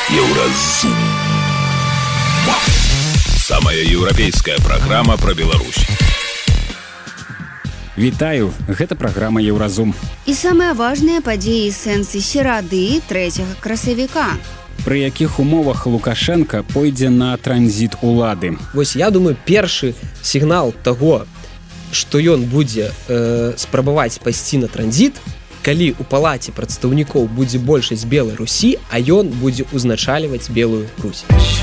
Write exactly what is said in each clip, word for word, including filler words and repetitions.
Еўразум. Самая еўрапейская праграма пра Беларусь. Вітаю, гэта праграма Еўразум. І самыя важныя падзеі і сэнсы серады трэцяга красавіка. Пры якіх умовах Лукашенка пойдзе на транзіт улады. Вось я думаю, першы сігнал таго, што ён будзе э, спрабаваць пайсці на транзіт, калі ў палаце прадстаўнікоў будзе большасць Белай Русі, а ён будзе ўзначальваць Белую Русь.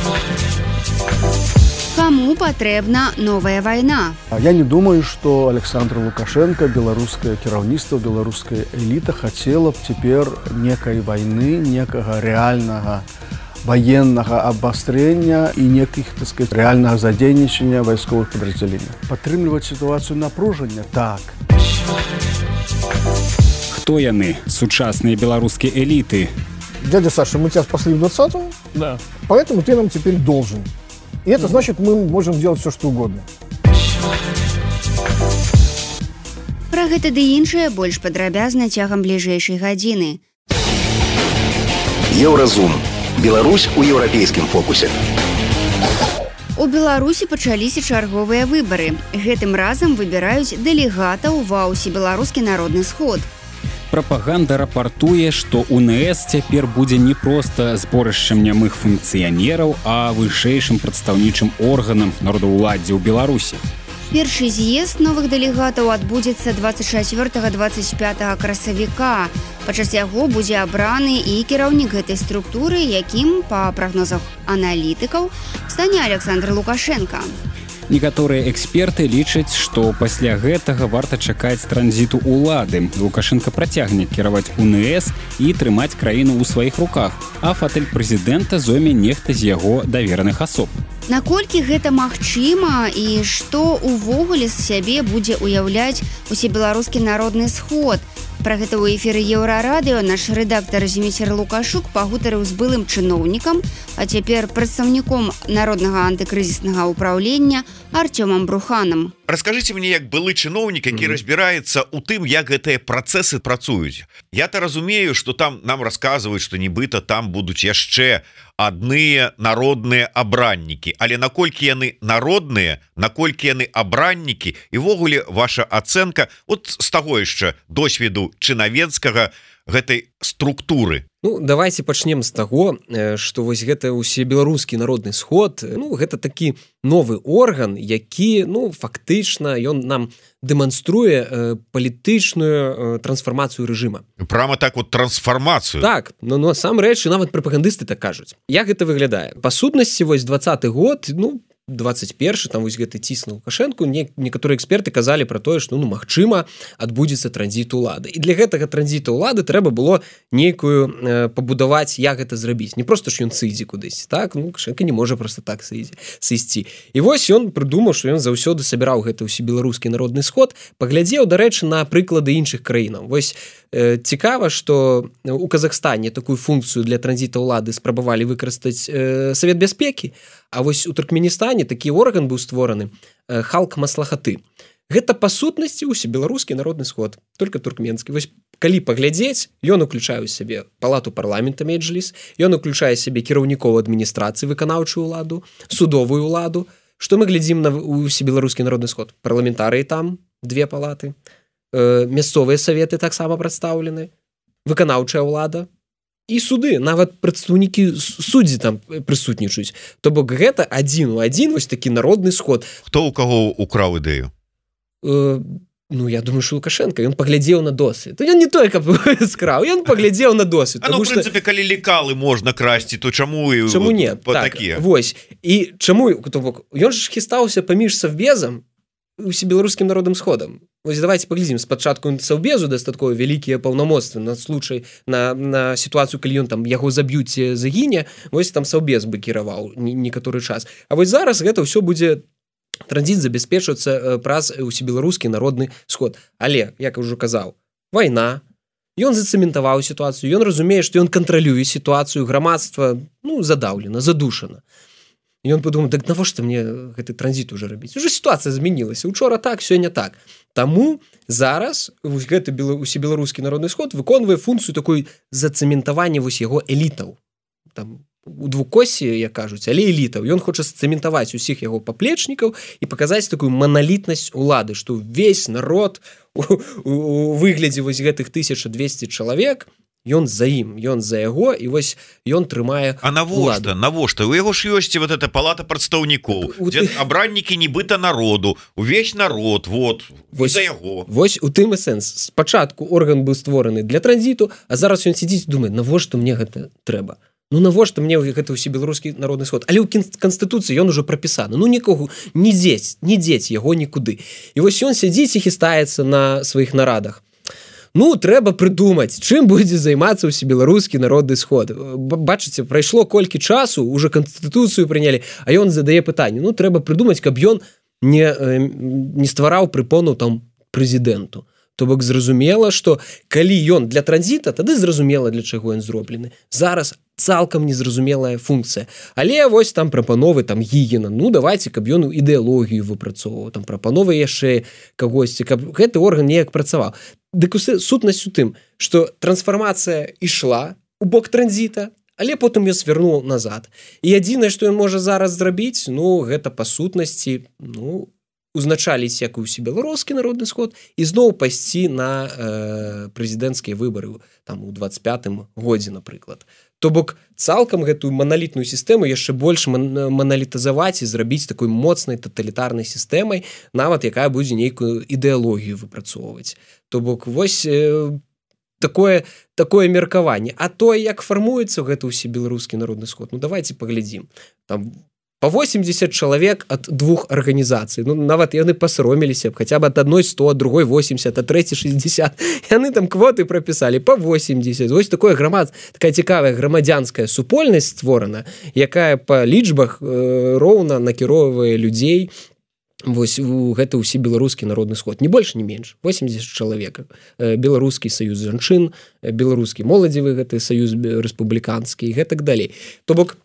Каму патрэбна новая вайна? Я не думаю, што Александр Лукашенко, беларускае кіраўніцтва, беларуская эліта хацела б цяпер некай вайны, некага рэальнага военнага абастрэння і некіх, так сказать, рэальнага задзейнічання вайсковых падраздзяленняў. Падтрымліваць сітуацыю напружання? Так. Хто яны, сучасныя беларускія эліты? Дядя Саша, мы тебя спасли в двадцатом, Да. поэтому ты нам теперь должен. И это значит, мы можем делать все, что угодно. Пра гэта ды іншае больш падрабязна цягам бліжэйшай гадзіны. Еўразум. Беларусь у еўрапейскім фокусе. У Беларусі пачаліся чарговыя выбары. Гэтым разам выбіраюць дэлегатаў ва ўсебеларускі народны сход. Прапаганда рапартуе, што УНС цяпер будзе не проста зборышчам нямых функцыянераў, а вышэйшым прадстаўнічым органам народаўладдзя ў Беларусі. Першы з'езд новых дэлегатаў адбудзецца дваццаць чацвёртага - дваццаць пятага красавіка. Падчас яго будзе абраны і кіраўнік гэтай структуры, якім, па прагнозах аналітыкаў, стане Александр Лукашенко. Некаторыя эксперты лічаць, што пасля гэтага варта чакаць транзіту улады. Лукашенко працягне кіраваць УНС і трымаць краіну ў сваіх руках, а фатэль прэзідэнта зойме нехта з яго давераных асоб. Наколькі гэта магчыма і што ўвогуле з сябе будзе ўяўляць усебеларускі народны сход? Пра гэта ў эфіры Еўрарадыё наш рэдактар Зміцер Лукашук пагутарыў з былым чыноўнікам, а цяпер прадстаўніком народнага антыкрызіснага ўпраўлення Артёмам Бруханам. Раскажыце мне, як былы чыноўнік, які mm-hmm. разбіраецца ў тым, як гэтыя працэсы працуюць. Я-то разумею, што там нам расказваюць, што нібыта там будуць яшчэ адныя народныя абраннікі, але наколькі яны народныя, наколькі яны абраннікі, і ввогуле ваша ацэнка от з таго яшчэ досведу чынавецкага гэтай структуры. Ну, давайте пачнем з таго, што вось гэта ўсебеларускі народны сход, ну, гэта такі новы орган, які, ну, фактычна ён нам дэманструе э, палітычную э, трансфармацыю рэжыма. Прямо так вот трансфармацыю. Так, но насамрэч і нават прапагандысты так кажуць. Як гэта выглядае? Па сутнасці, вось дваццаты год, ну, двадцать першы, там вось гэты ціск на Лукашэнку, не, некаторыя эксперты казалі пра тое, што, ну, магчыма, адбудзецца транзіт улады. І для гэтага транзіта улады трэба было нейкую э, пабудаваць, як гэта зрабіць. Не проста, што ён сыдзе кудысь, так? Ну, Лукашэнка не можа проста так сысці. І вось ён прыдумаў, што ён заўсёды сабіраў гэты ўсебеларускі народны сход, паглядзеў, дарэчы, на прыклады іншых краінаў. Вось э, цікава, што у Казахстане такую функцыю для транзіта улады спрабавалі выкарыстаць э, Савет бяспекі, а вось у Туркменістане такі орган быў створаны э, Халк Маслахаты. Гэта па сутнасці ўсебеларускі народны сход, только туркменскі. Вось калі паглядзець, ён уключае ў сябе палату парламента Меджліс, ён уключае сябе кіраўнікоў адміністрацыі, выканаўчую ўладу, судовую ўладу. Што мы глядзім на ўсебеларускі народны сход? Парламентарыі там, две палаты, э, мясцовыя саветы таксама прадстаўлены, выканаўчая ўлада, і суды, нават прадстаўнікі суддзі там прысутнічаюць. То бок гэта адзін у адзін вось такі народны сход. Хто ў каго украў ідэю? Э, ну, я думаю, што Лукашенко, ён паглядзеў на досвед. Ён не той, каб скраў, ён паглядзеў на досвед. А ну, в прынцыпе, што... калі лекалы можна красці, то чаму і чаму не? Так, такія? Вось. І чаму, то бок, ён ж хістаўся паміж савбезам усебеларускім народным сходам. Вось давайте паглядзім, спачатку саўбезу дастаткова вялікія паўнамоцтвы на случай, на, на сітуацыю, калі ён там яго заб'юць, загіне, вось там саўбез бы кіраваў некаторы час. А вось зараз гэта ўсё будзе транзіт забяспечвацца праз усебеларускі народны сход. Але, як я ўжо казаў, вайна, ён зацэментаваў сітуацыю, ён разумее, што ён кантралюе сітуацыю, грамадства, ну, задаўлена, задушана. І ён падумаў, так навошта мне гэты транзіт уже рабіць? Уже сітуацыя змянілася. Учора так, сёння так. Таму зараз гэты усебеларускі народны сход выконвае функцыю такой зацэментавання вось яго элітаў. Там у двукосе, як кажуць, але элітаў. Ён хоча сцэментаваць усіх яго паплечнікаў і паказаць такую маналітнасць улады, што ўвесь народ у, у, у выглядзе вось гэтых тысяча двести чалавек, ён за ім, ён за яго, і вось ён трымае А навошта, навошта? У яго ж ёсць вот эта палата прадстаўнікоў, у, дзе абраннікі нібыта народу, увесь народ, вот, вось, за яго. Вось у тым і сэнс. Спачатку орган быў створаны для транзіту, а зараз ён сядзіць і думае, навошта мне гэта трэба? Ну навошта мне гэта ўсе беларускі народны сход, але ў канстытуцыі ён ужо прапісаны, ну нікого не дзець не дзець яго нікуды, і вось ён сядзіць і хістаецца на сваіх нарадах. Ну трэба прыдумаць, чым будзе займацца ўсе беларускі народны сход. Бачыце, прайшло колькі часу, уже канстытуцыю прынялі, а ён задае пытанне, ну трэба прыдумаць, каб ён не, не ствараў прыпону там прэзідэнту. То бок зразумела, што калі ён для транзіта, тады зразумела, для чаго ён зроблены. Зараз цалкам незразумелая функцыя. Але вось там прапановы там Гігіна, ну давайте, каб ён ідэалогію выпрацоўваў, там прапановы яшчэ кагосьці, каб гэты орган неяк працаваў. Дык сутнасць у тым, што трансфармацыя ішла у бок транзіта, але потым ён свярнуў назад. І адзінае, што ён можа зараз зрабіць, ну гэта па сутнасці, ну узначаліць як усе беларускі народны сход і зноў пайсці на э, прэзідэнцкія выбары там у двадцать пятым годзе, напрыклад. То бок цалкам гэтую маналітную сістэму яшчэ больш маналітазаваць і зрабіць такой моцнай таталітарнай сістэмай, нават якая будзе нейкую ідэалогію выпрацоўваць. То бок вось э, такое, такое меркаванне. А то, як фармуецца гэта ўсе беларускі народны сход, ну давайте паглядзім. Там по восемьдесят чалавек ад двух арганізацый. Ну, нават яны пасароміліся б, хаця б ад адной сто, ад другой восемьдесят, ад трэцяй шестьдесят. Яны там квоты прапісалі по восемьдесят. Вось такое грамад, такая цікавая грамадзянская супольнасць створана, якая па лічбах э, роўна накіроўвае людзей вось у гэты ўсе беларускі народны сход. Не больш, не менш. восемьдесят чалавек. Э, беларускі саюз жанчын, беларускі моладзевы гэты саюз рэспубліканскі і гэтак далей. То бок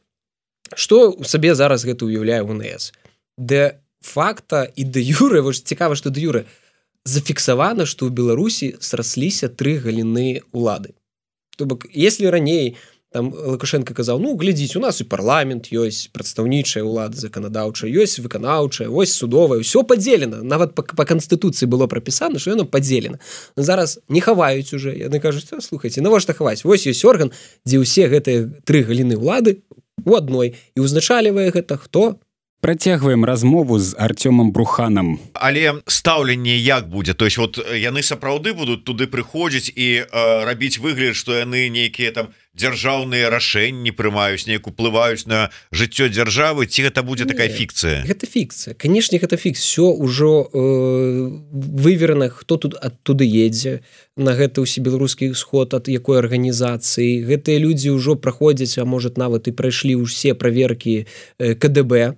што сабе зараз гэта ўяўляе УНС? Де факта і де юрэ, вось цікава, што де юрэ зафіксавана, што ў Беларусі срасліся тры галіны улады. То бок, если раней там Лукашенко казаў, ну, глядзіць, у нас і парламент ёсць, прадстаўнічая ўлада заканадаўчая, ёсць выканаўчая, вось судовая, ўсё падзелена. Нават па, па канстытуцыі было прапісана, што яно падзелена. Зараз не хаваюць уже. Яны кажуць, слухайце, навошта хаваць? Вось ёсць орган, дзе ўсе гэтыя тры галіны ўлады у адной, і ўзначалівае гэта хто? Працягваем размову з Артёмам Бруханам. Але стаўленне як будзе? То есть вот яны сапраўды будуць туды прыходзіць і э, рабіць выгляд, што яны нейкія там дзяржаўныя рашэнні прымаюць, неяк уплываюць на жыццё дзяржавы, ці гэта будзе такая фікцыя? Гэта фікцыя. Канешне, гэта фікс. Всё ўжо э, выверана, хто тут адтуды едзе на гэты ўсе беларускі сход ад якой арганізацыі. Гэтыя людзі ўжо праходзяць, а можа нават і прайшлі ўсе праверкі э, ка дэ бэ.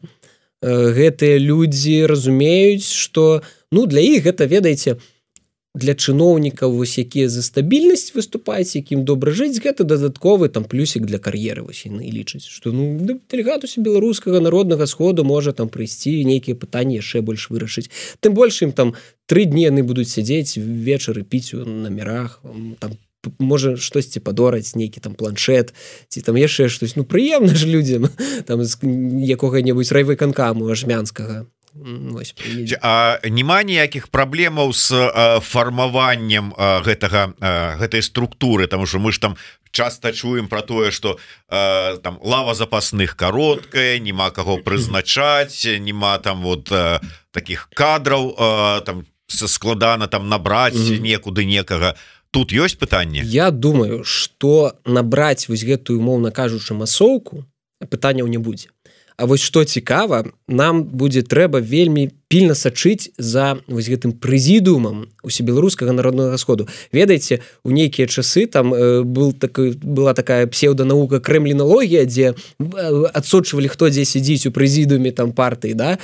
Гэтыя людзі разумеюць, што ну для іх гэта, ведаеце, для чыноўнікаў вось якія за стабільнасць выступаюць, якім добра жыць, гэта дадатковы там плюсік для кар'еры, вось яны лічаць, што ну дэлегат усе беларускага народнага сходу можа там прыйсці нейкія пытанні яшчэ больш вырашыць. Тым больш ім там тры дні яны будуць сядзець вечары піць у намерах, там можа штосьці падораць, нейкі там планшет ці там яшчэ штось. Ну прыемна ж людзям там з якога-небудзь райвыканкаму ажмянскага. Ось, а няма ніякіх праблемаў з а, фармаваннем а, гэтага а, гэтай структуры, таму што мы ж там часта чуем про тое, што а, там лава запасных кароткая, няма каго прызначаць, няма там вот а, таких кадраў а, там складана там набраць mm-hmm. некуды некага. Тут ёсць пытанне? Я думаю, што набраць вось гэтую, умоўна кажучы, масоўку пытанняў не будзе. А вось што цікава, нам будзе трэба вельмі пільна сачыць за вось гэтым прэзідыумам усебеларускага народнага сходу. Ведаеце, у нейкія часы там э, был такой, была такая псеўданаука крэмліналогія, дзе адсочвалі, хто дзе сядзіць у прэзідыуме там партыі, да?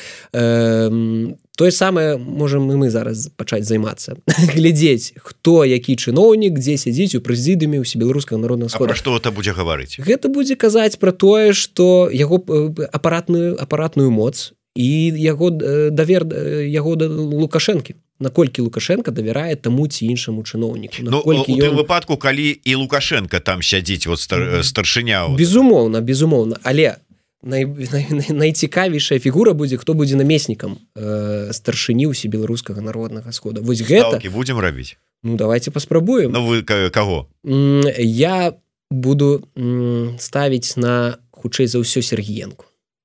Э, тое самае можам і мы зараз пачаць займацца. Глядзець, хто які чыноўнік, дзе сядзіць у прэзідыуме усебеларускага народнага сходу. А пра што гэта будзе гаварыць? Гэта будзе казаць пра тое, што яго апаратную, апаратную моц і яго давер яго да Лукашэнкі. наколькі Лукашенко давярае таму ці іншаму чыноўніку. Ну, у тым ён... выпадку, калі і Лукашенко там сядзіць, вот стар... старшыня. Вот. Безумоўна, безумоўна, але най... най... най... найцікавейшая фігура будзе, хто будзе намеснікам э, старшыні ўсебеларускага народнага сходу. Вось гэта... Стаўкі будзем рабіць? Ну, давайте паспрабуем. Ну, вы каго? Я буду ставіць на, хутчэй за ўсё, Сергіенку.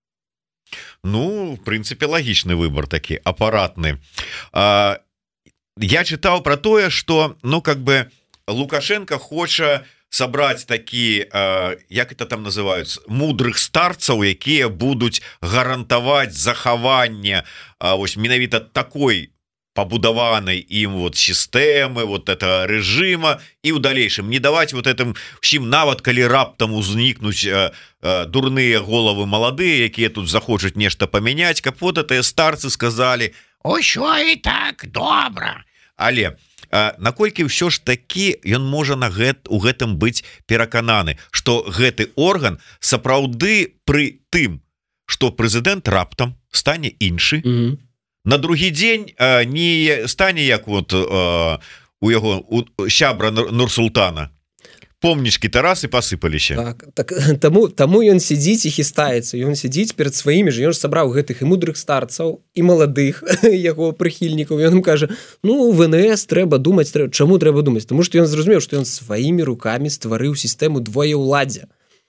Ну, в прынцыпе, лагічны выбор такі, апаратны. А, я чытаў пра тое, што, ну, как бы, Лукашенко хоча сабраць такі, а, як это там называюць, мудрых старцаў, якія будуць гарантаваць захаванне а, вось менавіта такой пабудаванай ім вот сістэмы, вот это рэжыма, і ў далейшым не даваць вот этим ўсім, нават калі раптам узнікнуць э, э, дурныя головы маладыя, якія тут захочуць нешта памяняць, каб вот гэтыя старцы сказалі: «Усё і так добра». Але э, наколькі ўсё ж такі ён можа на гэт, у гэтым быць перакананы, што гэты орган сапраўды пры тым, што прэзідэнт раптам стане іншы, mm-hmm. на другі дзень э, не стане як вот э, у яго у сябра Нурсултана. Помнічкі Тарасы пасыпаліся. Так, так таму, таму ён сядзіць і хістаецца. Ён сядзіць перад сваімі ж, ён ж сабраў гэтых і мудрых старцаў, і маладых яго прыхільнікаў. Ён ім кажа: ну, в эн эс трэба думаць, трэба... чаму трэба думаць? Таму што ён зразумеў, што ён сваімі рукамі стварыў сістэму двоеўладдзя.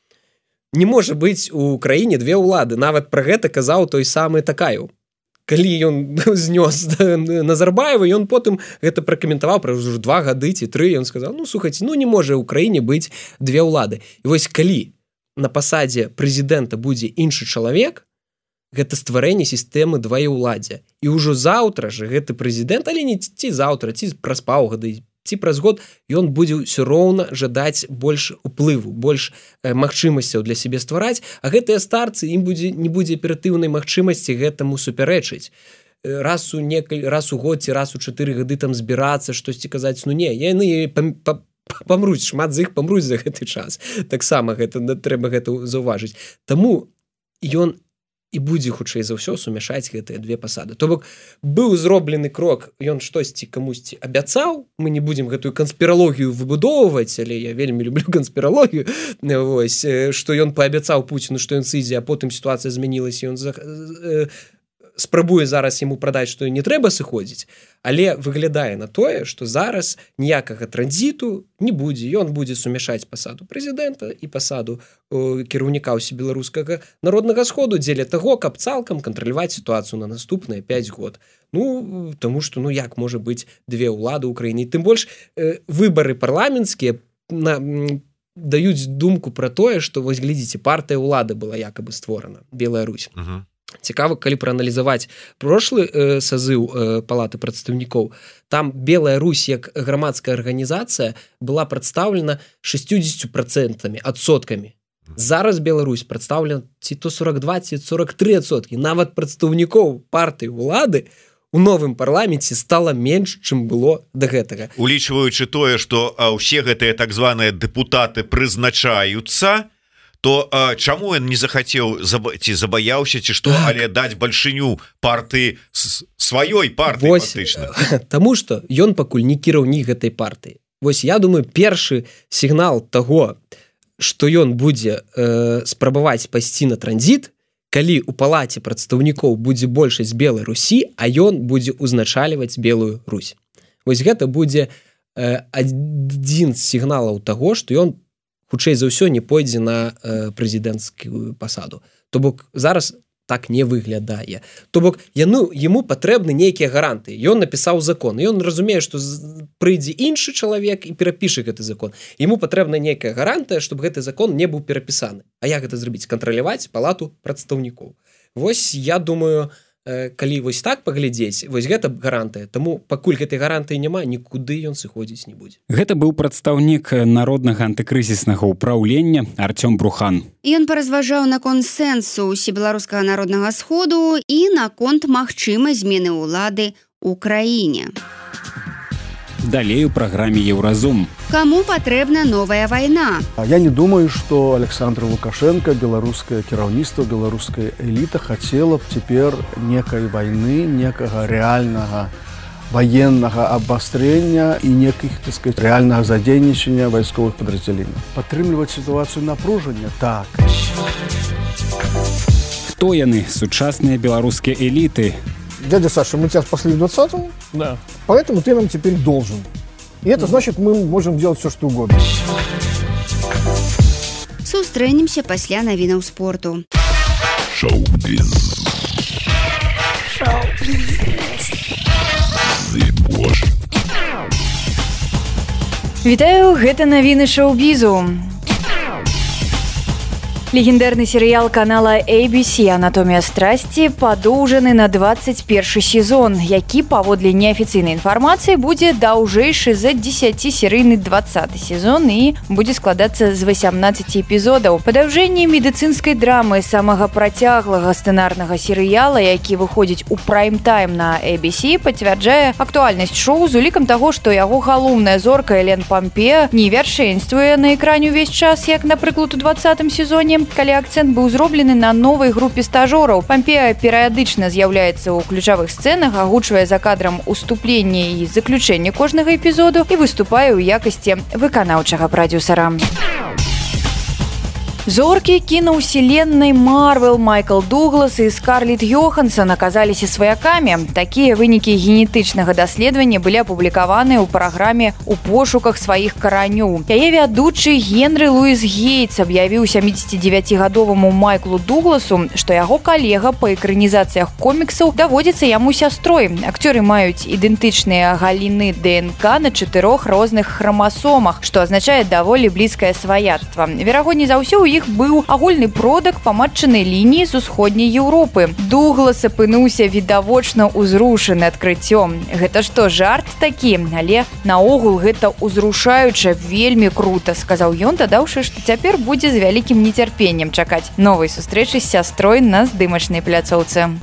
Не можа быць у краіне две ўлады. Нават пра гэта казаў той самы Такаеў. Калі ён знёс Назарбаева, ён потым гэта пракаментаваў пра ўжо два гады ці тры, ён сказаў: ну, слухайце, ну не можа ў краіне быць две ўлады. І вось калі на пасадзе прэзідэнта будзе іншы чалавек, гэта стварэнне сістэмы двоеўладдзя. І ўжо заўтра ж гэты прэзідэнт, але не ці заўтра, ці праз паўгады, ці праз год, ён будзе ўсё роўна жадаць больш уплыву, больш э, магчымасцяў для сябе ствараць, а гэтыя старцы, ім будзе, не будзе аператыўнай магчымасці гэтаму супярэчыць. Раз у некаль, раз у год ці раз у чатыры гады там збірацца, штосьці казаць, ну не, яны пам, пам, памруць, шмат з іх памруць за гэты час. Таксама гэта, трэба гэта заўважыць. Таму ён і будзе, хутчэй за ўсё, сумяшаць гэтыя две пасады. То бок, быў зроблены крок, ён штосьці камусьці абяцаў, мы не будзем гэтую канспіралогію выбудоўваць, але я вельмі люблю канспіралогію, вось, што ён паабяцаў Пуціну, што ён сыдзе, а потым сітуацыя змянілася, ён за... спрабуе зараз яму прадаць, што не трэба сыходзіць, але выглядае на тое, што зараз ніякага транзіту не будзе. Ён будзе сумяшаць пасаду прэзідэнта і пасаду о, кіраўніка ўсебеларускага народнага сходу дзеля таго, каб цалкам кантраляваць сітуацыю на наступныя пяць год. Ну, таму што, ну, як можа быць две ўлады ў краіне? Тым больш, э, выбары парламенцкія на, м, даюць думку пра тое, што, вось, глядзіце, партыя ўлады была якабы створана, Белая Русь. Uh-huh. Цікава, калі прааналізаваць прошлы э, сазыў э, палаты прадстаўнікоў, там Белая Русь як грамадская арганізацыя была прадстаўлена шестьдесят процентов адсоткамі. Зараз Беларусь прадстаўлена ці то сорок два, ці сорок три адсоткі. Нават прадстаўнікоў партыі ўлады у новым парламенце стала менш, чым было да гэтага. Улічваючы тое, што ўсе гэтыя так званыя дэпутаты прызначаюцца, то а, чаму ён не захацеў заб... ці забаяўся, ці што, так. Але даць бальшыню партыі сваёй партыі фактычна. Таму што ён пакуль не кіраўнік гэтай партыі. Вось я думаю, першы сігнал таго, што ён будзе э, спрабаваць пайсці на транзіт, калі у палаце прадстаўнікоў будзе большасць Белай Русі, а ён будзе ўзначальваць Белую Русь. Вось гэта будзе э, адзін з сігналаў таго, што ён хутчэй за ўсё не пойдзе на э, прэзідэнцкую пасаду. То бок зараз так не выглядае. То бок яну, яму патрэбны нейкія гаранты. Ён напісаў закон. Ён разумее, што прыйдзе іншы чалавек і перапіша гэты закон. Яму патрэбна нейкая гарантыя, чтобы гэты закон не быў перапісаны. А як гэта зрабіць? Кантраляваць палату прадстаўнікоў. Вось я думаю, калі вось так паглядзець, вось гэта гарантыя. Таму пакуль гэтай гарантыі няма, нікуды ён сыходзіць не будзе. Гэта быў прадстаўнік народнага антыкрызіснага ўпраўлення Артём Брухан. Ён паразважаў наконт сэнсу усебеларускага народнага сходу і наконт магчымай змены ўлады ў краіне. Далей у праграме Еўразум. Каму патрэбна новая вайна? Я не думаю, что Александр Лукашенко, беларускае кіраўніцтва, беларуская эліта хацела б цяпер некай вайны, некага рэальнага военнага абвастрэння і некіх, так сказать, рэальнага задзейнічання вайсковых падраздзяленняў. Падтрымліваць сітуацыю напружання? Так. Хто яны, сучасныя беларускія эліты? Дядя Саша, мы тебя спасли в двадцатом, Да. поэтому ты нам теперь должен. И это значит, мы можем делать все, что угодно. Сустрэнемся пасля навінаў спорту. Шоу-біз. Зыбош. Вітаю, гэта навіны шоу-бізу. Легендарны серыял канала эй би си «Анатомія страсці» падоўжаны на двадцать першы сезон, які, паводле неафіцыйнай інфармацыі, будзе даўжэйшы за дзесяцісерыйны двадцаты сезон і будзе складацца з васямнаццаці эпізодаў. Падаўжэнне медыцынскай драмы самага працяглага сцэнарнага серыяла, які выходзіць у прайм-тайм на эй би си, пацвярджае актуальнасць шоу з улікам таго, што яго галоўная зорка Элен Пампеа не вяршэнствуе на экране ўвесь час, як, напрыклад, у двадцатым сезоне, калі акцэнт быў зроблены на новай групе стажораў. Пампеа перыядычна з'яўляецца ў ключавых сцэнах, агучвае за кадрам уступленне і заключэнне кожнага эпізоду і выступае ў якасці выканаўчага прадзюсара. Зоркі кінаўселеннай Марвел Майкл Дуглас і Скарлетт Йоханссон аказаліся сваякамі. Такія вынікі генетычнага даследавання былі апублікаваны ў праграме «У пошуках сваіх каранёў». Яе вядучы Генры Луіс Гейтс аб'явіў сямідзесяцідзевяцігадоваму Майклу Дугласу, што яго калега па экранізацыях коміксаў даводзіцца яму сястрой. Акцёры маюць ідэнтычныя галіны ДНК на чатырох розных храмасомах, што азначае даволі блізкае сваяцтва. Верагодней за ўсё, у іх быў агульны продак па матчынай лініі з усходняй Еўропы. Дуглас апынуўся відавочна ўзрушаны адкрыццём. Гэта што, жарт такі? Але наогул гэта ўзрушаюча, вельмі крута, сказаў ён, дадаўшы, што цяпер будзе з вялікім нецярпеннем чакаць новай сустрэчы з сястрой на здымачнай пляцоўцы.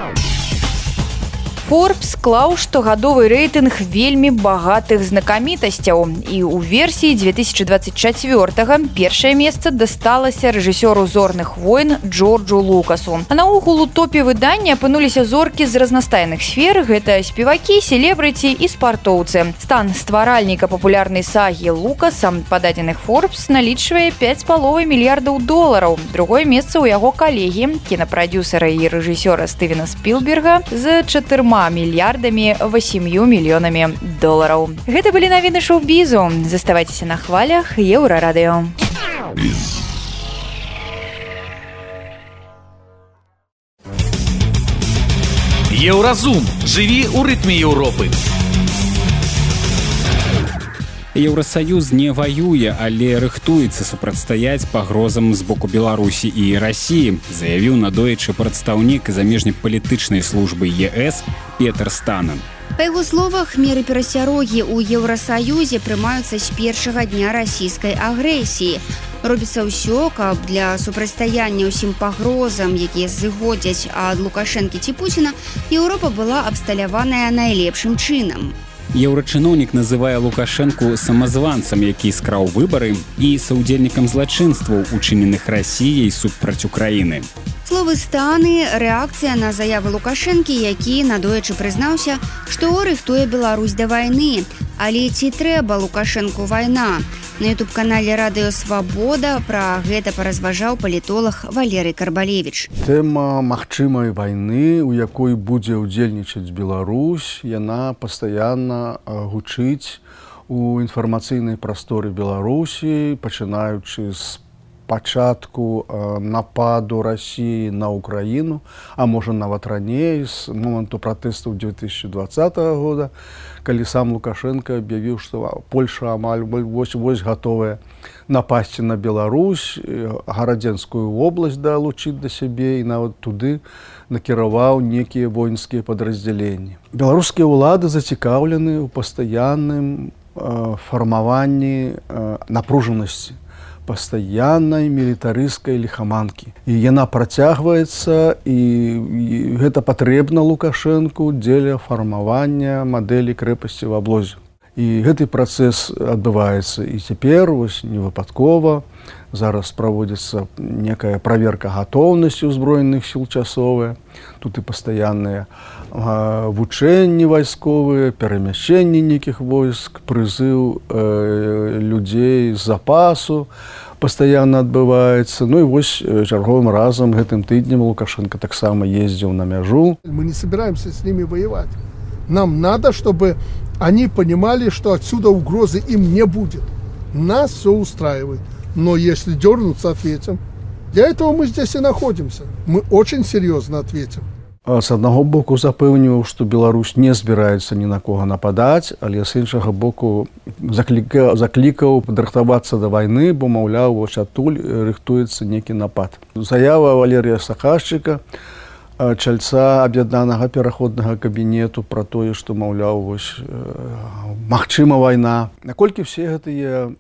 Forbes склаў штогадовы рэйтынг вельмі багатых знакамітасцяў. І ў версіі две тысячы двадцать чацвёртага першае месца дасталася рэжысёру «Зорных войн» Джорджу Лукасу. А наогул у топе выдання апынуліся зоркі з разнастайных сфер. Гэта спевакі, селебрыці і спартоўцы. Стан стваральніка папулярнай сагі Лукаса, па дадзеных Forbes, налічвае пяць з паловай мільярдаў долараў. Другое месца ў яго калегі, кінапрадзюсара і рэжысёра Стывена Спілберга, з чатырма мільярдамі васьмю мільёнамі долараў. Гэта былі навіны шоу-бізу. Заставайцеся на хвалях Еўрарадыё. Еўразум. Жыві ў рытме Еўропы. Еўрасаюз не ваюе, але рыхтуецца супрацьстаяць пагрозам з боку Беларусі і Расіі, заявіў надоечы прадстаўнік замежнай палітычнай службы ЕС Петр Станан. Па яго словах, меры перасцярогі ў Еўрасаюзе прымаюцца з першага дня расійскай агрэсіі. Робіцца ўсё, каб для супрацьстаяння ўсім пагрозам, якія зыходзяць ад Лукашэнкі ці Пуціна, Еўропа была абсталяваная найлепшым чынам. Еўрачыноўнік называе Лукашэнку самазванцам, які скраў выбары, і саўдзельнікам злачынстваў, учыненых Расіяй супраць Украіны. Словы Станы – рэакцыя на заявы Лукашэнкі, які надоечы прызнаўся, што рыхтуе Беларусь да вайны. Але ці трэба Лукашэнку вайна? На ютуб-канале «Радыё Свабода» пра гэта паразважаў палітолог Валерый Карбалевіч. Тэма магчымай вайны, у якой будзе ўдзельнічаць Беларусь, яна пастаянна гучыць у інфармацыйнай прасторы Беларусі, пачынаючы з пачатку нападу Расіі на Украіну, а можа нават раней, з моманту пратэстаў две тысячи двадцатого года, калі сам Лукашенко аб'явіў, што Польша амаль вось-вось гатовая напасці на Беларусь, Гарадзенскую вобласць далучыць да сябе і нават туды накіраваў некія воінскія падраздзяленні. Беларускія ўлады зацікаўлены ў пастаянным фармаванні напружанасці, пастаяннай мілітарысцкай ліхаманкі. І яна працягваецца, і, і гэта патрэбна Лукашэнку дзеля фармавання мадэлі крэпасці в аблозе. І гэты працэс адбываецца і цяпер, вось невыпадкова, зараз праводзіцца некая праверка гатоўнасці ўзброеных сіл часовая. Тут і пастаянныя вучэнні вайсковыя, перамяшчэнні нейкіх войск, прызыў э, людзей з запасу пастаянна адбываецца. Ну і вось чарговым разам гэтым тыднем Лукашенко таксама ездзіў на мяжу. Мы не собираемся с ними воевать. Нам надо, чтобы они понимали, что отсюда угрозы им не будет. Нас все устраивает. Но если дернутся, ответим. Для этого мы здесь и находимся. Мы очень серьезно ответим. С аднаго боку запэўніваў, што Беларусь не збіраецца ні на кого нападаць, але з іншага боку заклікаў, заклікаў падрыхтавацца да вайны, бо, маўляў, вось адтуль рыхтуецца некі напад. Заява Валерія Сахашчыка, чальца аб'яднанага пераходнага кабінету пра тое, што, маўляў, вось магчыма вайна. Наколькі все гэтыя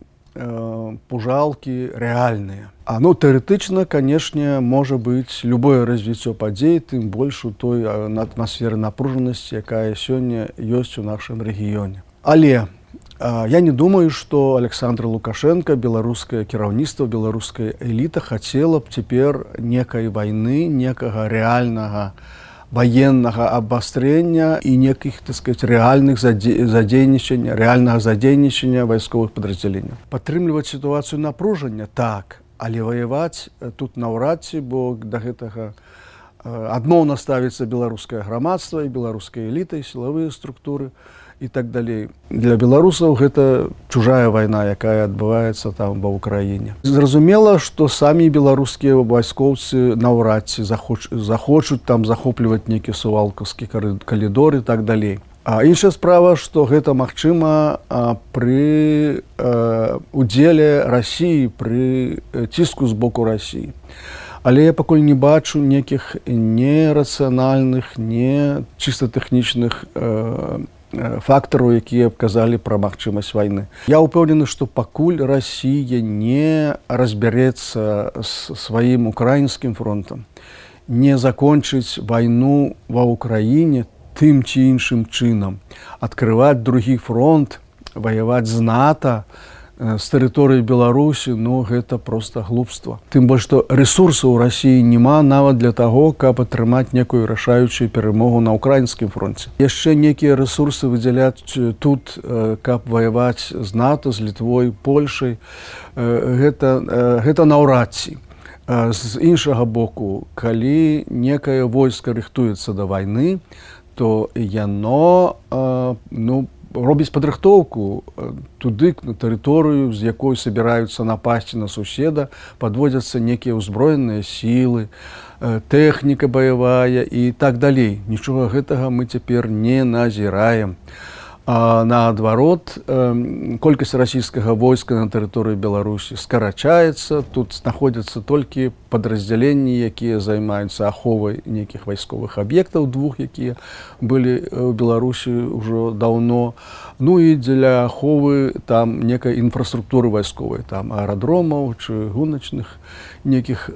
пужалкі рэальныя. А ну тэарэтычна, канешне, можа быць любое развіццё падзей, тым больш у той атмасферы напружанасці, якая сёння ёсць у нашым рэгіёне. Але я не думаю, што Александр Лукашенко, беларускае кіраўніцтва, беларуская эліта хацела б цяпер некай вайны, некага рэальнага военного обострения и неких, так сказать, реальных задейничания, реального задейничания войсковых подразделений. Падтрымліваць ситуацию напружання, так, але воевать тут наўрад ці, бо до гэтага адмоўна ставіцца беларускае грамадства і беларуская эліта, і сілавыя структуры і так далей. Для беларусаў гэта чужая вайна, якая адбываецца там ва ўкраіне. Зразумела, што самі беларускія вайскоўцы наўрад ці захоч, захочуць там захопліваць нейкі сувалкаўскі калідор і так далей. А іншая справа, што гэта магчыма пры удзеле Расіі, пры ціску з боку Расіі. Але я пакуль не бачу некіх нерацыянальных, не чыста тэхнічных э, фактараў, якія б казалі пра магчымасць вайны. Я ўпэўнены, што пакуль Расія не разбярэцца з сваім украінскім фронтам, не закончыць вайну ва ўкраіне тым ці іншым чынам, адкрываць другі фронт, ваяваць з НАТО, з тэрыторыі Беларусі, ну, гэта проста глупства. Тым больш, што рэсурсаў у Расіі няма нават для таго, каб атрымаць некую рашаючую перамогу на ўкраінскім фронце. Яшчэ некія рэсурсы выдзяляць тут, каб ваяваць з НАТО, з Літвой, Польшай. Гэта, гэта наўрад ці. З іншага боку, калі некае войска рыхтуецца да вайны, то яно, ну, робіць падрыхтоўку туды, на тэрыторыю, з якой сабіраюцца напасці на суседа, падводзяцца некія ўзброеныя сілы, тэхніка баявая і так далей. Нічога гэтага мы цяпер не назіраем. А наадварот, колькасць расійскага войска на тэрыторыі Беларусі скарачаецца, тут знаходзяцца толькі падраздзяленні, якія займаюцца аховай нейкіх вайсковых аб'ектаў, двух, якія былі ў Беларусі ўжо даўно. Ну і дзеля аховы там некай інфраструктуры вайсковай, там аэрадромаў, чыгуначных нейкіх э,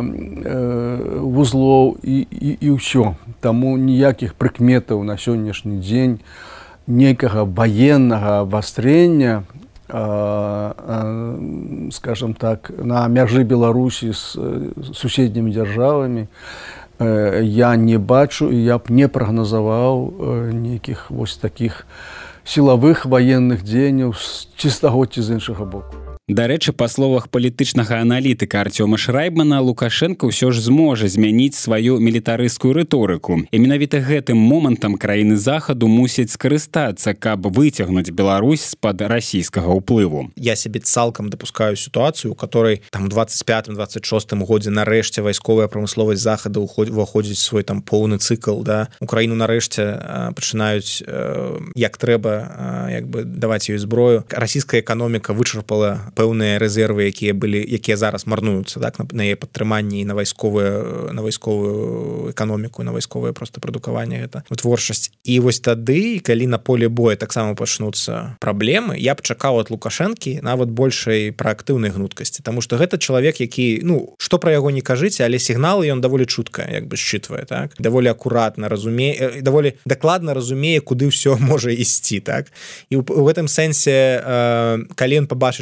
э, вузлоў і, і, і ўсё. Таму ніякіх прыкметаў на сённяшні дзень некага военнага абастрэння, скажем так, на мяжы Беларусі з суседнімі дзяржавамі я не бачу, і я б не прагназаваў нейкіх вось такіх сілавых ваенных дзеянняў з чыстага ці з іншага боку. Дарэчы, па словах палітычнага аналітыка Арцёма Шрайбмана, Лукашенко ўсё ж зможа змяніць сваю мілітарысцкую рыторыку. І менавіта гэтым момантам краіны захаду мусяць скарыстацца, каб выцягнуць Беларусь з-пад расійскага ўплыву. Я себе цалкам дапускаю сітуацыю, у которой там двадцать пятым двадцать шостым годзе нарэшце вайсковая прамысловасць захаду ўваходзіць свой там поўны цыкл, да. Украіну нарэшце пачынаюць як трэба як бы даваць ёй зброю. Расійская эканоміка вычарпала пэўныя рэзервы, якія былі, якія зараз марнуюцца, так, на, на яе падтрыманні і на вайсковую, на вайсковую эканоміку, на вайсковае проста прадукаванне, гэта вытворчасць. І вось тады, калі на поле боя таксама пачнуцца праблемы, я б чакаў ад Лукашэнкі нават большай праактыўнай гнуткасці, таму што гэта чалавек, які, ну, што пра яго не кажыце, але сігналы ён даволі чутка як бы считвае, так, даволі акуратна разумее, даволі дакладна разумее, куды ўсё можа ісці, так. І ў, ў гэтым сэнсе, э, калі ён пабачыць, што Расія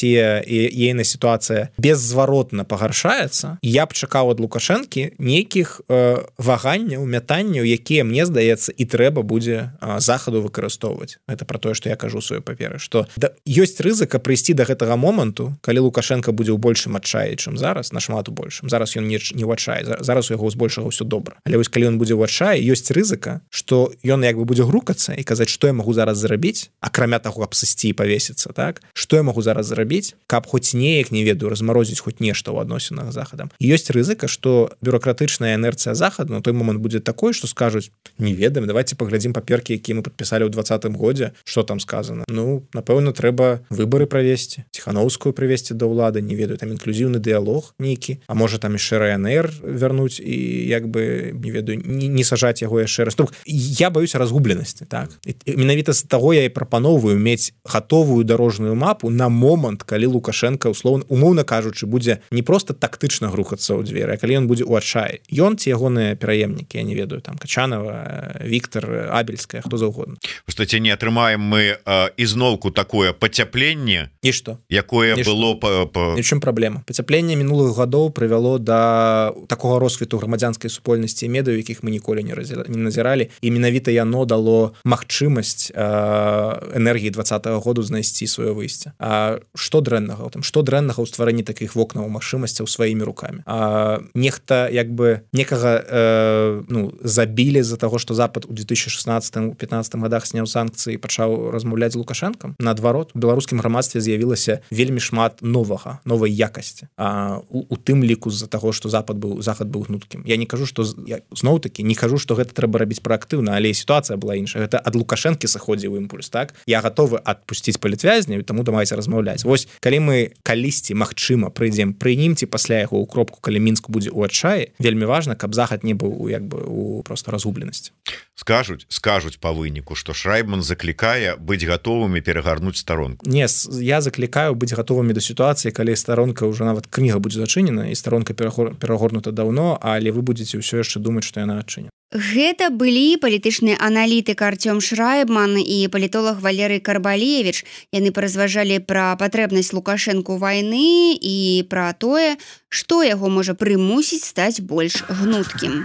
Расія і ейная сітуацыя беззваротна пагаршаецца, я б чакаў ад Лукашэнкі нейкіх э, ваганняў, мятанняў, якія, мне здаецца, і трэба будзе э, захаду выкарыстоўваць. Это про тое, што я кажу сваёй паперы, што да, ёсць рызыка прыйсці да гэтага моманту, калі Лукашенко будзе ў большым адчаі, чым зараз, нашмат у большым. Зараз ён не, не ў адчаі, зараз у яго збольшага ўсё добра. Але вось калі ён будзе ў адчаі, ёсць рызыка, што ён як бы будзе грукацца і казаць, што я магу зараз зрабіць, акрамя таго, каб сысці і павесіцца, так? Што я магу зараз зрабіць, каб хоць неяк, не ведаю, размарозіць хоць нешта ў адносінах з захадам. І ёсць рызыка, што бюрократычная інерцыя захаду на той момант будзе такой, што скажуць: не ведаем, давайте паглядзім паперкі, якія мы падпісалі ў двадцатым годзе, што там сказано. Ну, напэўна, трэба выбары правесці, Ціхановскую прывесці да ўлады, не ведаю, там інклюзіўны дыялог нейкі, а можа там яшчэ РНР вярнуць і як бы, не ведаю, не, не сажаць яго яшчэ раз. Тобто, я баюся разгубленасці, так? І менавіта з таго я і прапановую мець гатовую дарожную мапу на момант, калі Лукашенко, условно, умоўна кажучы, будзе не проста тактычна грухацца ў дзверы, а калі ён будзе ў адчаі. Ён ці ягоныя пераемнікі, я не ведаю, там Качанова, Віктор, Абельская, хто заўгодна. Што ці не атрымаем мы э, ізноўку такое пацяпленне, і што? Якое і было па, па... І чым праблема? Пацяпленне мінулых гадоў прывяло да такога росквіту грамадзянскай супольнасці і медыяў, якіх мы ніколі не, разі... не назіралі, і менавіта яно дало магчымасць э, энергіі двадцатага году знайсці сваё выйсце. А што дрэннага ў тым? Што дрэннага ў стварэнні такіх вокнаў магчымасцяў сваімі рукамі? А нехта як бы некага э, ну, забілі з-за таго, што Запад у две тысячи шестнадцатым - пятнадцатым годах сняў санкцыі і пачаў размаўляць з Лукашэнкам. Наадварот, у беларускім грамадстве з'явілася вельмі шмат новага, новай якасці. А у, у тым ліку з-за таго, што Запад быў, захад быў гнуткім. Я не кажу, што зноў-такі не кажу, што гэта трэба рабіць праактыўна, але сітуацыя была іншая. Гэта ад Лукашэнкі сыходзіў імпульс, так? Я гатовы адпусціць палітвязняў, таму давайце размаўляць. Вось калі мы калісьці магчыма прыйдзем, прыйнімці пасля яго ў кропку, калі Мінск будзе ў адчаі, вельмі важна, каб захад не быў як бы у просто разгубленасці. Скажуць, скажуць па выніку, што Шрайбман заклікае быць гатовымі перагарнуць старонку. Не, я заклікаю быць гатовымі да сітуацыі, калі старонка ўжо нават кніга будзе зачынена і старонка перагорнута даўно, але вы будзеце ўсё яшчэ думаць, што яна адчынена. Гэта былі палітычны аналітык Артём Шрайбман і палітолог Валерый Карбалевіч. Яны паразважалі пра патрэбнасць Лукашэнку вайны і пра тое, што яго можа прымусіць стаць больш гнуткім.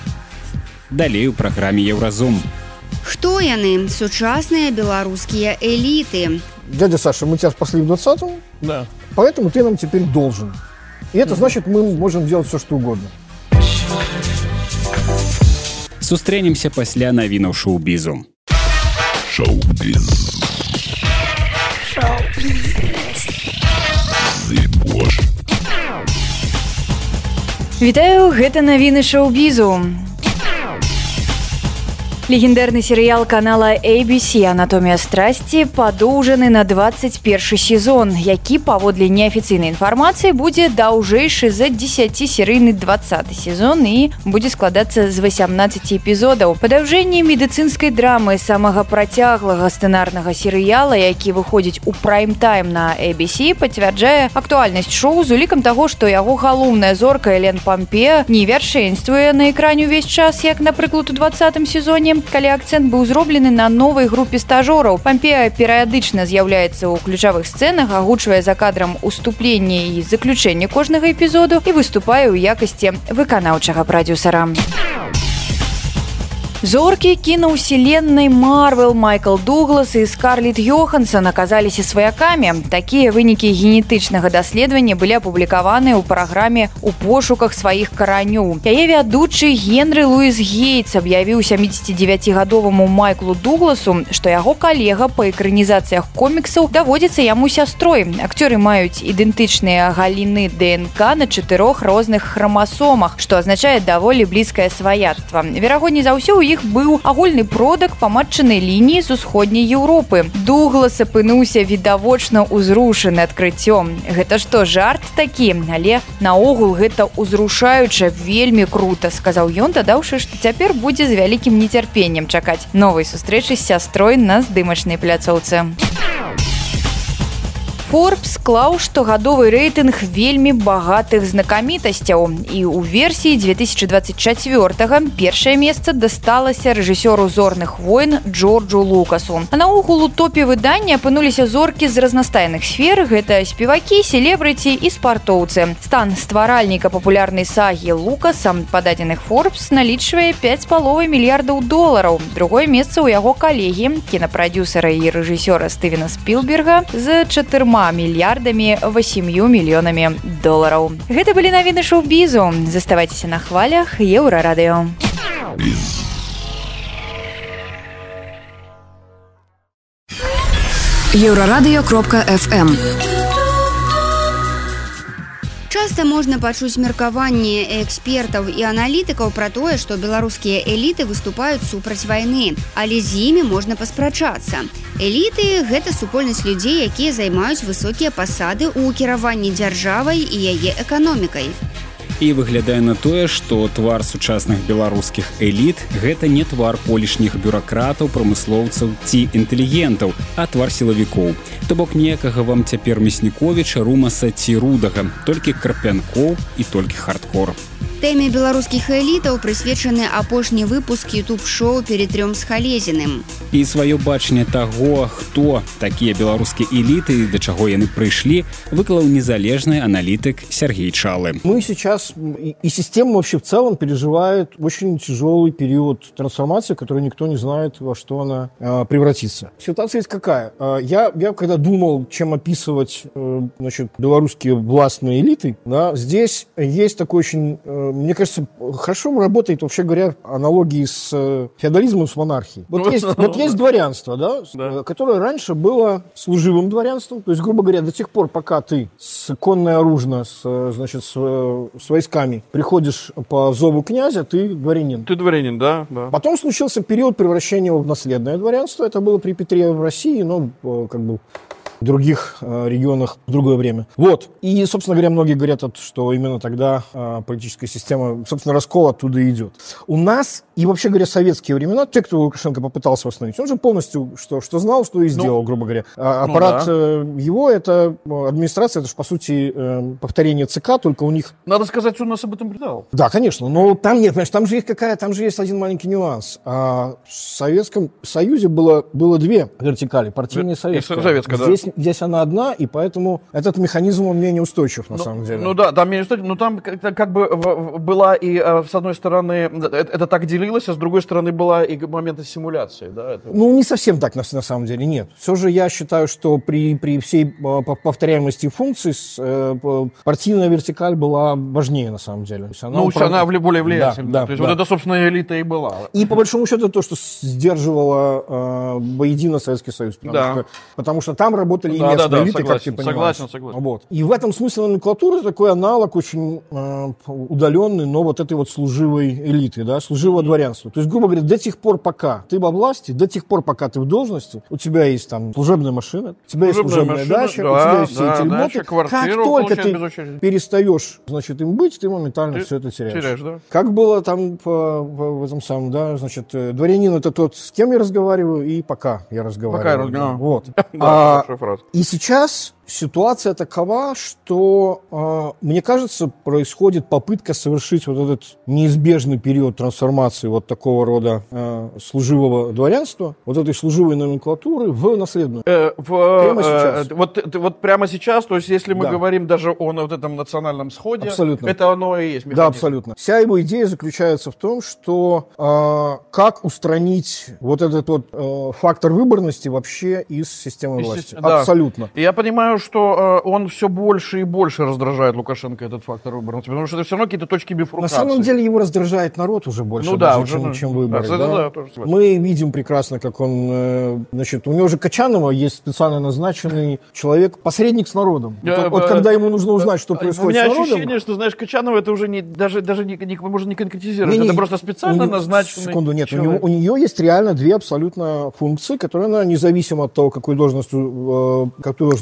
Далей у праграме Еўразум. Хто яны? Сучасныя беларускія эліты. Дядя Саша, мы тебя спасли в двадцатом, Да. поэтому ты нам теперь должен. И это значит, мы можем делать все, что угодно. Сустрэнемся пасля навінаў шоу-бізу. Шоу-біз. Зібош. Вітаю, гэта навіны шоу-бізу. Легендарны серыял канала эй би си «Анатомія страсці» падоўжаны на двадцать першы сезон, які, паводле неафіцыйнай інфармацыі, будзе даўжэйшы за дзесяцісерыйны двадцаты сезон і будзе складацца з васямнаццаці эпізодаў. Падаўжэнне медыцынскай драмы самага працяглага сцэнарнага серыяла, які выходзіць у прайм-тайм на эй би си, пацвярджае актуальнасць шоу з улікам таго, што яго галоўная зорка Элен Пампеа не вяршэнствуе на экране ўвесь час, як, напрыклад, у двадцатым сезоне, калі акцэнт быў зроблены на новай групе стажораў. Пампеа перыядычна з'яўляецца ў ключавых сцэнах, агучвае за кадрам уступленне і заключэнне кожнага эпізоду і выступае ў якасці выканаўчага прадзюсара. Зоркі кінаўселеннай Марвел Майкл Дуглас і Скарлетт Йоханссон аказаліся сваякамі. Такія вынікі генетычнага даследавання былі апублікаваныя ў праграме «У пошуках сваіх каранёў». Яе вядучы Генры Луіс Гейтс аб'явіў сямідзесяцідзевяцігадоваму Майклу Дугласу, што яго калега па экранізацыях коміксаў даводзіцца яму сястрой. Акцёры маюць ідэнтычныя галіны ДНК на чатырох розных храмасомах, што азначае даволі блізкае сваяцтва. Верагодней за ўсё, у іх быў агульны продак па матчынай лініі з усходняй Еўропы. Дуглас апынуўся відавочна ўзрушаны адкрыццём. Гэта што, жарт такі? Але наогул гэта ўзрушаюча, вельмі крута, сказаў ён, дадаўшы, што цяпер будзе з вялікім нецярпеннем чакаць новай сустрэчы з сястрой на здымачнай пляцоўцы. Forbes склаў штогадовы рэйтынг вельмі багатых знакамітасцяў. І ў версіі две тысячи двадцать четвёртага першае месца дасталася рэжысёру «Зорных войн» Джорджу Лукасу. А наогул у топе выдання апынуліся зоркі з разнастайных сфер. Гэта спевакі, селебрыці і спартоўцы. Стан стваральніка папулярнай сагі Лукаса, па дадзеных Forbes, налічвае пяць з паловай мільярдаў долараў. Другое месца ў яго калегі, кінапрадюсера і рэжысёра Стывена Спілберга, з чатырма мільярдамі восемью мільёнамі долараў. Гэта былі навіны шоу-бізу. Заставайцеся на хвалях Еўрарадыё. еўрарадыё кропка эф эм. Часта можна пачуць меркаванне экспертаў і аналітыкаў пра тое, што беларускія эліты выступаюць супраць вайны, але з імі можна паспрачацца. Эліты – гэта супольнасць людзей, якія займаюць высокія пасады ў кіраванні дзяржавай і яе эканомікай. І выглядае на тое, што твар сучасных беларускіх эліт – гэта не твар колішніх бюракратаў, прамыслоўцаў ці інтэлігентаў, а твар сілавікоў. То бок ніякага вам цяпер Мясніковіча, Румаса ці Рудага, толькі Карпянкоў і толькі хардкор. Тэме беларускіх элітаў прысвечаны апошні выпуск ютуб-шоу «Перетрём з Халезіным». І сваё бачанне таго, хто такія беларускія эліты і да чаго яны прыйшлі, выклаў незалежны аналітык Сергей Чалы. Мы сейчас, и система вообще в целом переживает очень тяжелый период трансформации, который никто не знает, во что она э, превратится. Ситуация есть какая? Э, я, я когда думал, чем описывать э, значит, белорусские властные элиты, да, здесь есть такой очень... Э, мне кажется, хорошо работает, вообще говоря, аналогии с э, феодализмом, с монархией. Вот есть, вот есть дворянство, да, да, которое раньше было служивым дворянством. То есть, грубо говоря, до тех пор, пока ты с конной оружно, с, значит, с, с войсками приходишь по зову князя, ты дворянин. Ты дворянин, да, да. Потом случился период превращения его в наследное дворянство. Это было при Петре в России, но как бы... в других э, регионах в другое время. Вот. И, собственно говоря, многие говорят, что именно тогда э, политическая система, собственно, раскол оттуда идет. У нас, и вообще говоря, советские времена, те, кто Лукашенко попытался восстановить, он же полностью что, что знал, что и сделал, ну, грубо говоря. А, аппарат ну, да. э, его, это администрация, это же, по сути, э, повторение ЦК, только у них... Надо сказать, что он нас об этом предал. Да, конечно. Но там нет, понимаешь, там же есть какая, там же есть один маленький нюанс. А в Советском Союзе было, было две вертикали, партийная и советская. Советская, да. Здесь Здесь она одна, и поэтому этот механизм, он менее устойчив, на ну, самом деле. Ну да, там менее устойчив, но там как, как бы была и, с одной стороны, это, это так делилось, а с другой стороны была и моменты симуляции, да? Это... Ну, не совсем так, на, на самом деле, нет. Все же я считаю, что при, при всей повторяемости функций партийная вертикаль была важнее, на самом деле. Она ну, управ... она более влиятельная. Да, да, то есть да. вот это, собственно, элита и была. И по большому счету то, что сдерживало э, воедино Советский Союз. Потому, да. что, потому что там работали да, местные да, да, элиты, согласен, как ты понимаешь. Согласен, согласен. Вот. И в этом смысле номенклатура такой аналог очень э, удаленный, но вот этой вот служивой элиты, да, служивого дворянства. То есть, грубо говоря, до тех пор, пока ты во власти, до тех пор, пока ты в должности, у тебя есть там служебная машина, у тебя есть служебная машина, дача, да, у тебя есть да, все эти льготы. Как только ты перестаешь, значит, им быть, ты моментально ты все это теряешь. теряешь да? Как было там по, по, в этом самом, да, значит, дворянин это тот, с кем я разговариваю, и пока я разговариваю. Пока я разговариваю. Вот. Да, а, и сейчас ситуация такова, что, э, мне кажется, происходит попытка совершить вот этот неизбежный период трансформации вот такого рода э, служивого дворянства, вот этой служивой номенклатуры в наследную. Э, в, прямо сейчас. Э, вот, вот прямо сейчас, то есть если мы да. говорим даже о вот этом национальном сходе, абсолютно. Это оно и есть механизм. Да, абсолютно. Вся его идея заключается в том, что э, как устранить вот этот вот э, фактор выборности вообще из системы из власти. Си- да. Абсолютно. И я понимаю, что э, он все больше и больше раздражает Лукашенко, этот фактор выборности, потому что это все равно какие-то точки бифуркации. На самом деле его раздражает народ уже больше, ну, да, даже, уже, чем, ну, чем выборы. Да, да? Да, тоже Мы видим прекрасно, как он, э, значит, у него же Качанова есть специально назначенный человек, посредник с народом. Я, вот, вот когда ему нужно узнать, что происходит с народом... У меня ощущение, что, знаешь, Качанова это уже не, даже, даже не, не, можно не конкретизировать, не, это не, просто специально не, назначенный Секунду, нет, человек. у, него, у нее есть реально две абсолютно функции, которые она, независимо от того, какой должностью, какую должность она занимает,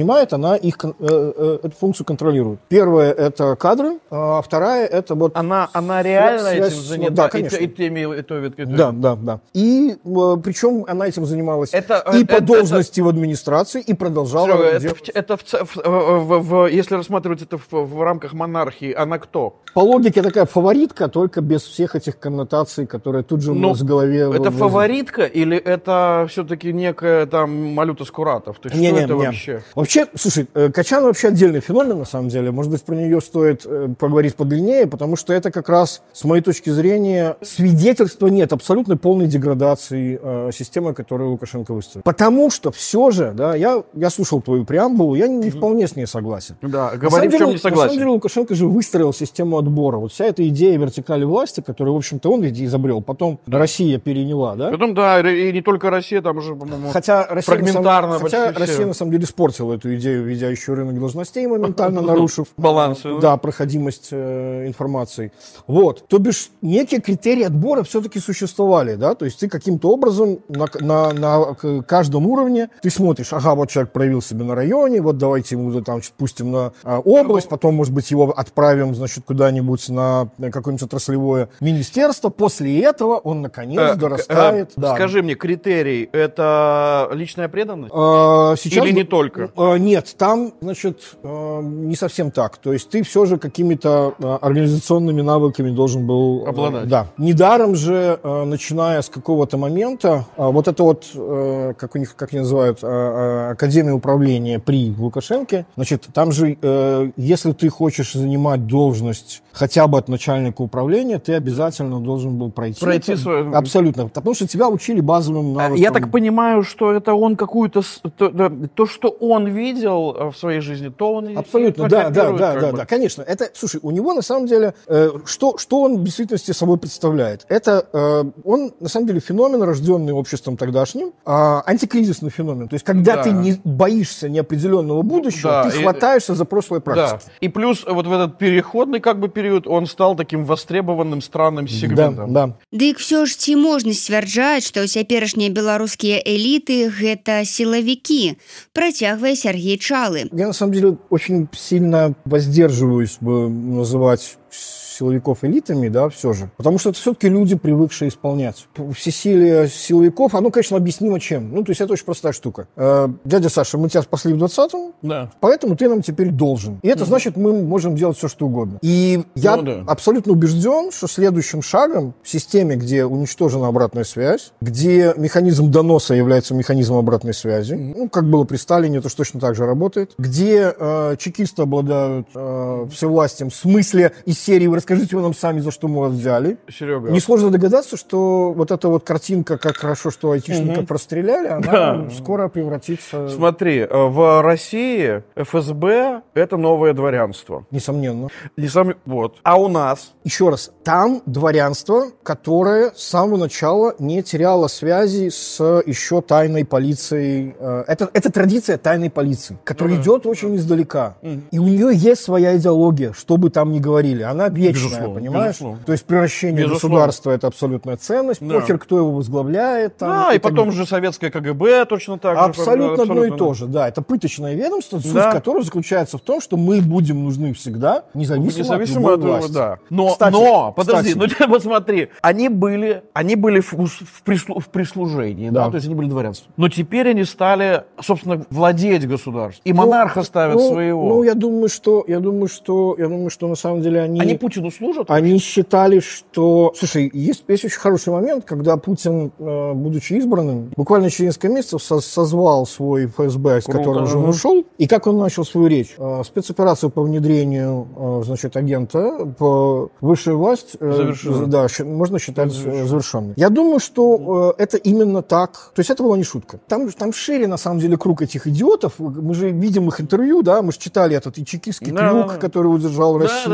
понимает, она их, э, э, эту функцию контролирует. Первое – это кадры, а вторая – это вот… Она, она реально связь, этим занята? Да, конечно. И, и теми, и то, и то. Да, да, да. И э, причем она этим занималась это, и это, по должности это, в администрации, и продолжала это, делать. Это, в, в, в, в, если рассматривать это в, в рамках монархии, она кто? По логике такая фаворитка, только без всех этих коннотаций, которые тут же у нас в голове… Это возникли. Фаворитка или это все-таки некая там Малюта Скуратов? То есть не, что не, это не. вообще? Вообще, слушай, Качан вообще отдельный феномен, на самом деле. Может быть, про нее стоит поговорить подлиннее, потому что это как раз, с моей точки зрения, свидетельства нет абсолютно полной деградации э, системы, которую Лукашенко выставил. Потому что все же, да, я, я слушал твою преамбулу, я не, не вполне с ней согласен. Да, говори, в чем деле, не согласен. На самом деле Лукашенко же выстроил систему отбора. Вот вся эта идея вертикали власти, которую, в общем-то, он ведь изобрел, потом Россия переняла, да? Потом, да, и не только Россия, там уже, по-моему, хотя Россия, фрагментарно. На самом, хотя все. Россия, на самом деле, испортила эту идею, введя еще рынок должностей, моментально нарушив баланс, да, проходимость э, информации. Вот. То бишь, некие критерии отбора все-таки существовали, да, то есть ты каким-то образом на, на, на каждом уровне ты смотришь, ага, вот человек проявил себя на районе, вот давайте ему там пустим на а, область, потом, может быть, его отправим, значит, куда-нибудь на какое-нибудь отраслевое министерство. После этого он, наконец, э, дорастает. Э, да. Скажи мне, критерий – это личная преданность? А, сейчас, или не только? А, нет, там, значит, а, не совсем так. То есть ты все же какими-то а, организационными навыками должен был… обладать. А, да. Недаром же, а, начиная с какого-то момента, а, вот это вот, а, как у них, как они называют, а, а, Академия управления при Лукашенке, значит, там же, а, если ты хочешь занимать должность хотя бы от начальника управления, ты обязательно должен был пройти. Пройти это, свой… Абсолютно. Потому что тебя учили базовым навыкам. Я так понимаю, что это он какую-то… То, то, что он видел в своей жизни, то он… Абсолютно, да, да, да, да, да, конечно. Это, слушай, у него на самом деле, э, что, что он в действительности собой представляет? Это, э, он на самом деле феномен, рожденный обществом тогдашним, э, антикризисный феномен. То есть, когда да. ты не боишься неопределенного будущего, да, ты и, хватаешься за прошлое практики. Да. И плюс вот в этот переходный как бы период он стал таким востребованным странным сегментом. Да, да. Дык все ж ці можна сцвярджаць, што цяперашнія беларускія эліты гэта сілавікі, працягвае Сергей Чалы. Я на самом деле очень сильно воздерживаюсь бы называть силовиков элитами, да, все же. Потому что это все-таки люди, привыкшие исполнять. Всесилие силовиков, оно, конечно, объяснимо чем. Ну, то есть это очень простая штука. Э, дядя Саша, мы тебя спасли в двадцатом, да. Поэтому ты нам теперь должен. И это mm-hmm. значит, мы можем делать все, что угодно. И я ну, да. абсолютно убежден, что следующим шагом в системе, где уничтожена обратная связь, где механизм доноса является механизмом обратной связи, mm-hmm. ну, как было при Сталине, это точно так же работает, где э, чекисты обладают э, всевластием в смысле из серии «Расскажите вы нам сами, за что мы вас взяли». Серега. Несложно догадаться, что вот эта вот картинка, как хорошо, что айтишника угу. простреляли, она да. скоро превратится… Смотри, в России эф эс бэ – это новое дворянство. Несомненно. Несомненно. Вот. А у нас? Еще раз, там дворянство, которое с самого начала не теряло связи с еще тайной полицией. Это, это традиция тайной полиции, которая угу. идет очень издалека. Угу. И у нее есть своя идеология, что бы там ни говорили. Она вечная, безусловно, понимаешь? Безусловно. То есть превращение безусловно. Государства – это абсолютная ценность. Да. Похер, кто его возглавляет. Там, да, и, и потом так... же советское ка гэ бэ точно так абсолютно же. Абсолютно одно и то же, да. Это пыточное ведомство, суть да. которого заключается в том, что мы будем нужны всегда, независимо, независимо от любой от власти. Да. Но, кстати, но подожди, кстати. ну посмотри, они были, они были в, в, прислу, в прислужении, да. да, то есть они были дворянством. Но теперь они стали, собственно, владеть государством. И монарха ну, ставят ну, своего. Ну, я думаю, что, я думаю, что, я думаю, что на самом деле они... Они Путину служат? Они считали, что... Слушай, есть, есть очень хороший момент, когда Путин, будучи избранным, буквально через несколько месяцев созвал свой эф эс бэ, с которым же он ушел. И как он начал свою речь? Спецоперацию по внедрению, значит, агента по высшей власти, да, можно считать завершенной. Я думаю, что это именно так. То есть это была не шутка. Там, там шире, на самом деле, круг этих идиотов. Мы же видим их интервью, да, мы же читали этот и чекистский да, клюк, да, да. который удержал да, Россию. Да,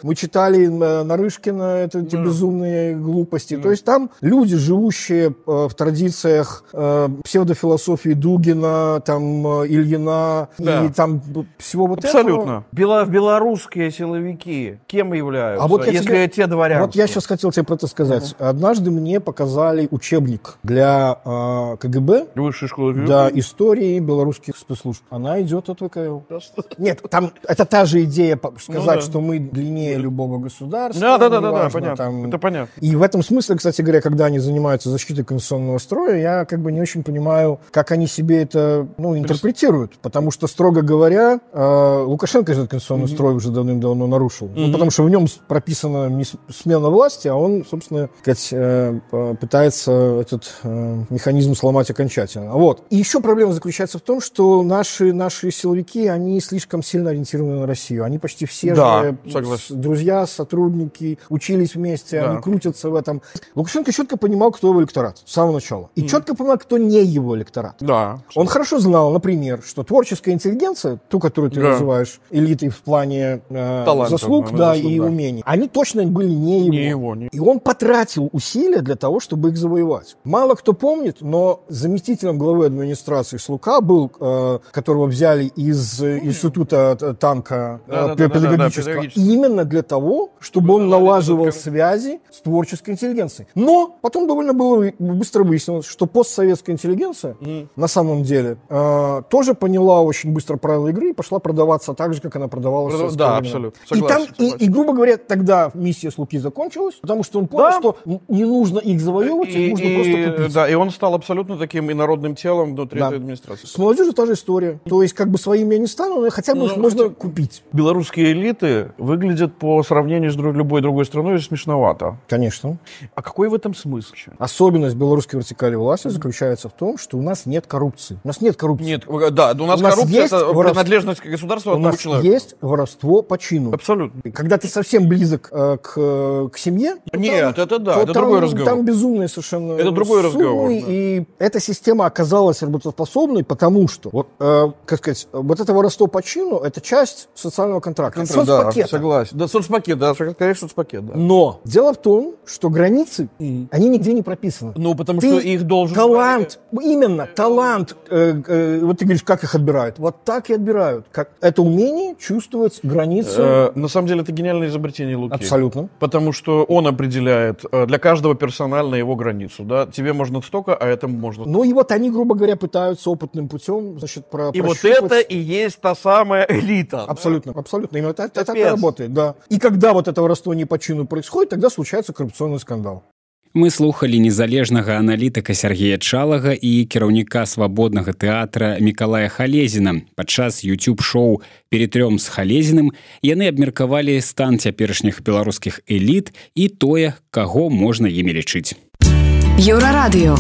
Мы читали Нарышкина, это эти безумные глупости. То есть там люди, живущие в традициях псевдофилософии Дугина, там Ильина и там всего вот этого. Абсолютно. Белорусские силовики кем являются, а вот если тебе, те дворянства? Вот я сейчас хотел тебе про это сказать. Uh-huh. Однажды мне показали учебник для э, КГБ. Высшей школы. Да, истории белорусских спецслужб. Она идет от ВКЛ. Нет, там это та же идея сказать, ну, да. что мы длиннее любого государства. Да, да, да, да, да, понятно. Там... Это понятно. И в этом смысле, кстати говоря, когда они занимаются защитой конституционного строя, я как бы не очень понимаю, как они себе это ну, интерпретируют. Потому что, строго говоря, э, Лукашенко этот конституционный mm-hmm. строй уже давным-давно нарушил. Mm-hmm. Ну, потому что в нем прописана не смена власти, а он, собственно, сказать, э, пытается этот э, механизм сломать окончательно. Вот. И еще проблема заключается в том, что наши, наши силовики, они слишком сильно ориентированы на Россию. Они почти все да, же согласен. друзья, сотрудники, учились вместе, да. они крутятся в этом. Лукашенко четко понимал, кто его электорат с самого начала. И mm. четко понимал, кто не его электорат. Да. Он хорошо знал, например, что творческая интеллигенция, ту, которую ты да. называешь элитой в плане э, заслуг да, заслуг, и да. умений, они точно были не его. Не его не. И он потратил усилия для того, чтобы их завоевать. Мало кто помнит, но заместителем главы администрации Слука был, э, которого взяли из э, института танка э, да, да, педагогического, да, да, да, именно для того, чтобы он налаживал связи с творческой интеллигенцией. Но потом довольно было быстро выяснилось, что постсоветская интеллигенция mm. на самом деле э, тоже поняла очень быстро правила игры и пошла продаваться так же, как она продавалась Продав... в Да, абсолютно. Согласен, и, там, согласен. И, и, грубо говоря, тогда миссия Слуки закончилась, потому что он понял, да. что не нужно их завоевывать, и, их нужно и, просто купить. Да, и он стал абсолютно таким инородным телом внутри да. этой администрации. С молодежью та же история. То есть, как бы своим я не стану, но хотя бы ну, их можно хотя... купить. Белорусские элиты выглядят по сравнению с друг, любой другой страной смешновато. Конечно. А какой в этом смысл? Особенность белорусской вертикали власти заключается в том, что у нас нет коррупции. У нас нет коррупции. Нет, да, у нас, у нас коррупция – это воровство, принадлежность государства одному человеку. У нас есть воровство по чину. Абсолютно. Когда ты совсем близок э, к, к семье, нет, там, это да, это там, другой разговор. Там безумные совершенно это другой суммы, разговор. Да. И эта система оказалась работоспособной, потому что вот, э, как сказать, вот это воровство по чину – это часть социального контракта. Контракт, соцпакета. Да, согласен. Да, соцпакет, да, скорее соцпакет, да. Но дело в том, что границы, mm. они нигде не прописаны. Ну, потому ты что их должен... Талант, именно, талант, э, э, вот ты говоришь, как их отбирают? Вот так и отбирают. Как, это умение чувствовать границу. Э, на самом деле, это гениальное изобретение Луки. Абсолютно. Потому что он определяет для каждого персонально его границу, да. Тебе можно столько, а этому можно... Ну и вот они, грубо говоря, пытаются опытным путем, значит, про И вот это и есть та самая элита. Абсолютно, да? абсолютно. Именно это, это так и работает, да. И когда вот это воровство не по чину происходит, тогда случается коррупционный скандал. Мы слухали незалежнага аналітыка Сергея Чалага і кіраўніка свабоднага тэатра Мікалая Халезіна. Падчас YouTube-шоу «Перетрём з Халезіным» яны абмеркавалі стан цяперашніх беларускіх эліт і тое, каго можна імі лічыць. Еўрарадыё.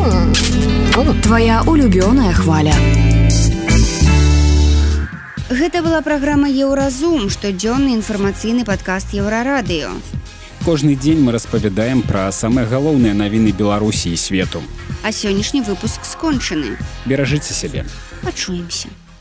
Твая улюбёная хваля. Гэта была праграма «Еўразум», штодзённы інфармацыйны падкаст «Еўрарадыё». Кожны дзень мы распавядаем пра самыя галоўныя навіны Беларусі і свету. А сённяшні выпуск скончаны. Беражыце сябе. Пачуемся.